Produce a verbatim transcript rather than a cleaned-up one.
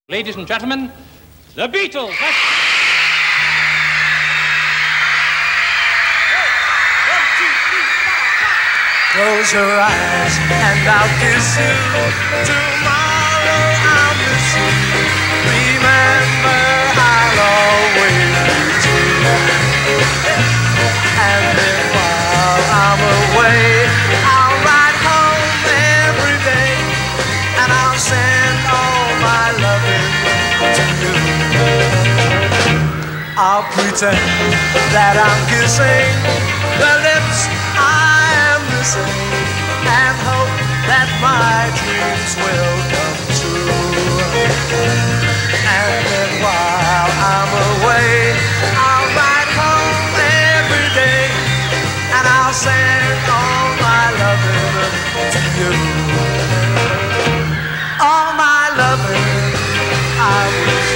Ladies and gentlemen, the Beatles. Close your eyes and I'll kiss you. Tomorrow I'll miss you. Remember, I'll always be true. And then while I'm away, I'll ride home every day, and I'll send all my loving to you. I'll pretend that I'm kissing the lips I am missing, and hope that my dreams will come true. And then while I'm away, I'll ride home every day, and I'll send all my loving to you. All my loving I will